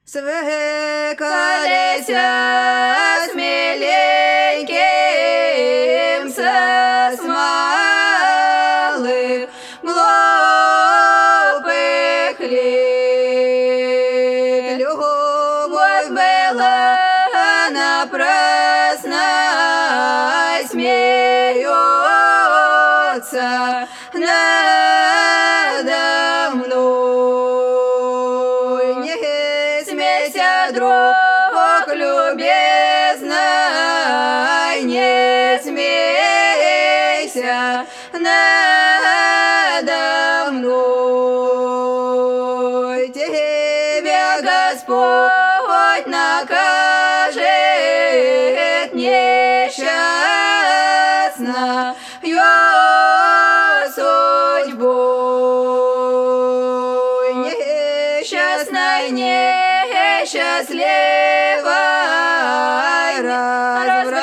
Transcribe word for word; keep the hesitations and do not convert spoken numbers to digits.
свыкались смеленьким со смалых глупых лет. Любовь была напрасно, смеется надо мной. Не смейся, друг любезный, не смейся надо мной. Тебя Господь накажет несчастную судьбой. Несчастной, несчастливой, развратной